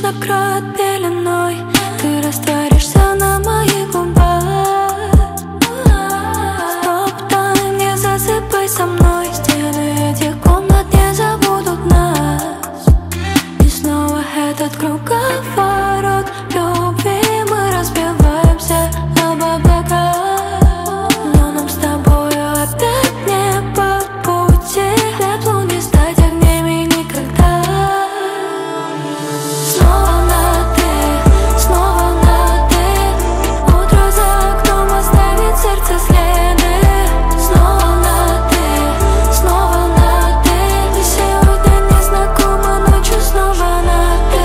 накроет пеленой, ты растворишься на моих губах. Стоп-тайм, не засыпай со мной, стены этих комнат не забудут нас. И снова этот круговорот любви, мы разбиваемся об облака. Но нам с тобою опять не по пути, теплу не стать огнями никогда. Снова на ты, снова на ты, утро за окном оставит сердце следы. Снова на ты, снова на ты, и сегодня незнакомо, ночью снова на ты.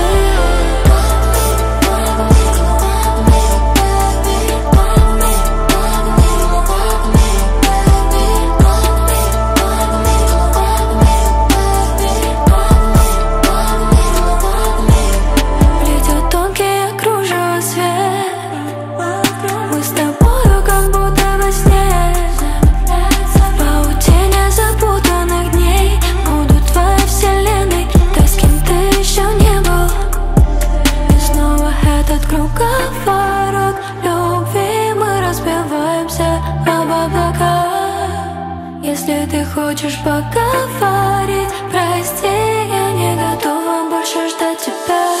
Плетет тонкие кружева свет, мы с тобою как будто во сне. В паутине запутанных дней буду твоей вселенной, той, с кем ты еще не был. И снова этот круговорот любви, мы разбиваемся об облака. Если ты хочешь поговорить, прости, я не готова больше ждать тебя.